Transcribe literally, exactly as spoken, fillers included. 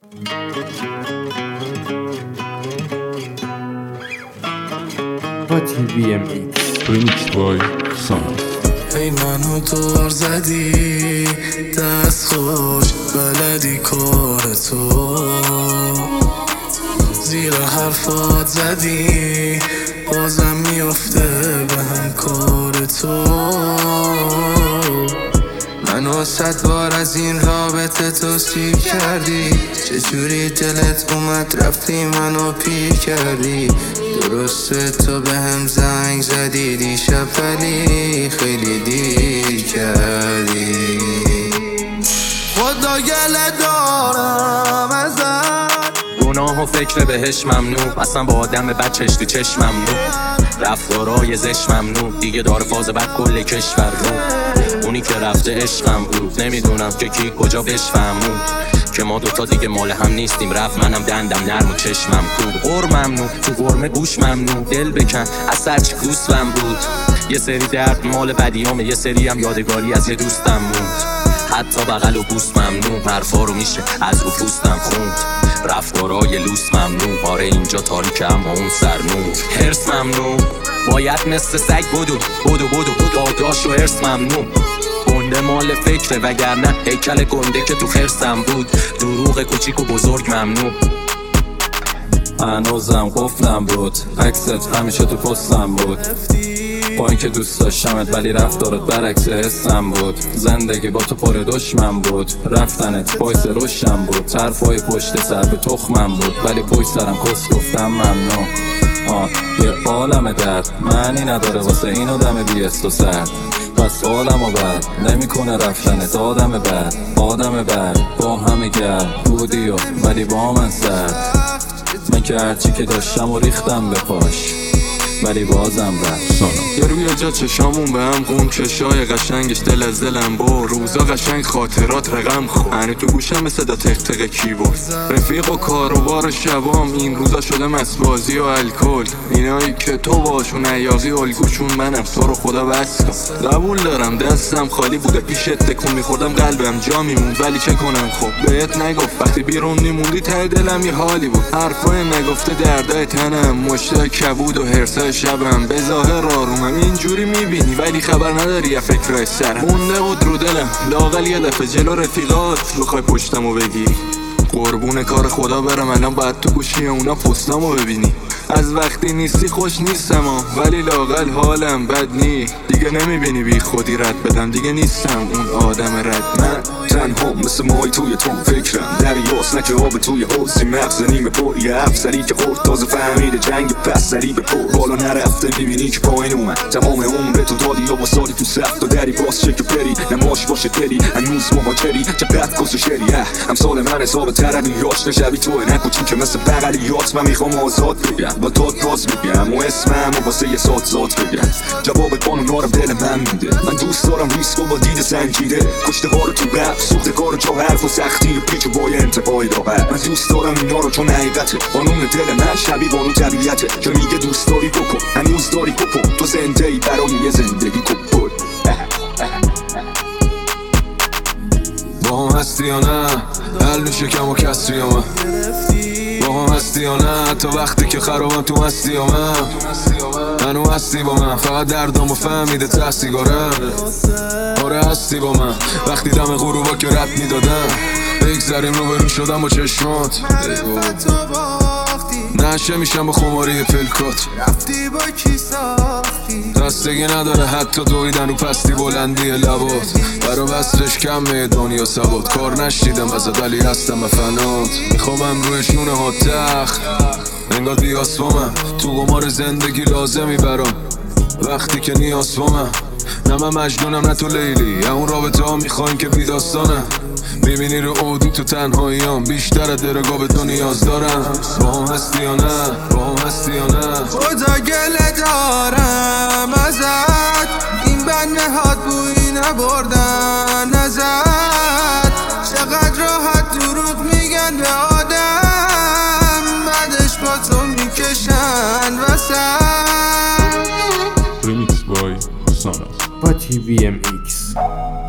با تی وی ام ایکس ریمیکس بای ساناز. ای منو دور زدی دست خوش بلدی کار تو، زیر حرفات زدی بازم میافته به هم کار تو. منو صد بار از این رابطه توصیف کردی، چجوری دلت اومد رفتی منو پیر کردی. درسته تو به هم زنگ زدی دیشب ولی خیلی دیر کردی. خدا گله دارم ازت، گناه و فکر بهش ممنوع، اصلا با آدم بد چش تو چشم ممنوع، رفتارای زش ممنوع، دیگه داره فاز بد کل کشور رو. اونی که رفته عشقم بود، نمیدونم که کی کجا بشفهمون که ما دوتا دیگه مال هم نیستیم. رفت منم دندم نرم و چشمم کور. غور ممنوع، تو غرمه گوش ممنوع، دل بکن از سرچی گوستم بود. یه سری درد مال بدیامه، یه سری هم یادگاری از یه دوستم موند. حتی بغل و بوس ممنوع، حرفا رو میشه از رو پوستم خوند. رفتارای لوس ممنوع، آره اینجا تاریکه اما اون سرنور. هرس ممنوع، باید مثل سگ بدو بدو بدو داداش و هرس ممنوع. گنده مال فکره وگرنه هیکل گنده که تو خرسم بود. دروغ کوچیک و بزرگ ممنوع. هنوزم قفلم بود، عکست همیشه تو پستم بود. با اینکه دوست داشتمت ولی رفتارت برعکس حسم بود. زندگی با تو پر دشمن بود، رفتنت باعث رشدم بود. حرفای پشت سر به تخمم بود ولی پشت سرم کس گفتم ممنون. آه یه عالم درد معنی نداره واسه اینو دم بیست و سرد. پس عالمو بد نمیکنه رفتنت آدم بد. آدم بد با همه گرد بودی و ولی با من سرد. من که هرچی که داشتم و ریختم به پاش ولی بازم رفت. یه روی جا چشامون به هم خون، چشای قشنگش دل از دلم بر. روزا قشنگ خاطرات رقم خون، هنو تو گوشم صدا تق تق کیبورد. رفیق و کاروبار شبام این روزا شده مسبازی و الکل. اینایی که تو باشون عیاقی الگوشون منم، تو رو خدا بس کن. قبول دارم دستم خالی بوده، پیشت تکون میخوردم قلبم جا میموند ولی چه کنم خب بهت نگفت. وقتی بیرون میموندی ته دلم یه حالی بود. حرفای نگفته دردای تنم، مشتای کبود و هرسای شبم. به ظاهر آرومم اینجوری میبینی ولی خبر نداری یه فکرهای سرم. مونده بود رو دلم لااقل یه دفعه جلو رفیقات بخوای پشتمو بگیری. قربون کار خدا برم الان باید تو گوشی اونا پستامو ببینی. از وقتی نیستی خوش نیستم ها، ولی لااقل حالم بد نی. دیگه نمیبینی بی خودی رد بدم، دیگه نیستم اون آدم رد. من تنها مثل مای توی تو فکرم، دریاست نکه آب توی حوضی. مغز نیمه پر یه افسری که خورد تازه فهمیده جنگ پس سری به پر. بالا نرفته میبینی که پایین اومد، تمام عمر تو دادی یا با سالی تو سخت و دری باز چه که پری. نماش باشه پری هنوز مهاجری چه بد کس شری. امثال من حساب تردی یاش نشبی توی نکوچی که مثل بغلیات. من میخوام آزاد بگم با داد باز بگم و اسمم و واسه یه سات زاد بگم. جوابت بانو نارم دل من میده. من دوست دارم ریسک و با دید سنجیده. کشته ها رو تو رپ سوخته کار جا حرف و سختی و پیچ و بای انتبای راحت. من دوست دارم اینا رو چون حقیقته. قانون دل من شبیه بانو طبیعته که میگه دوست داری بکن هنوز داری کپو. تو زنده ای برای یه زندگی کپو. با هم هستی یا نه حل میشه کم و کسری یا من. با هم هستی یا نه تا وقتی که خرابم تو هستی یا من. منو هستی با من فقط دردامو فهمیده ته سیگارم. آره هستی با من وقتی دم غروبا که رد میدادم. بگذاریم رو برون شدم با چشمات. نشه میشم با خماری پلکات. رفتی با کی ساختی دستگی نداره حتی دویدن رو پستی بلندی لبات. برا بستش کمه دنیا ثبات. کار نشیدم ازت ولی هستم به فنات. میخوابم روی شونه ها تخت انگار بیاس با من. تو قمار زندگی لازمی برام وقتی که نیاز با من. نه من مجنونم نه تو لیلی، یا اون رابطه ها میخواین که بی داستانه. میبینی رو عودی تو تنهاییام بیشتر از درگاه به تو نیاز دارم. با هم هستی یا نه با هم هستی یا نه. خدا گله دارم ازت، این بنده هات بویی نبردن ازت. چقدر راحت دروغ میگن به آدم، بعدش با تو میکشن وسط. ریمیکس بای ساناز. با تی وی ام ایکس.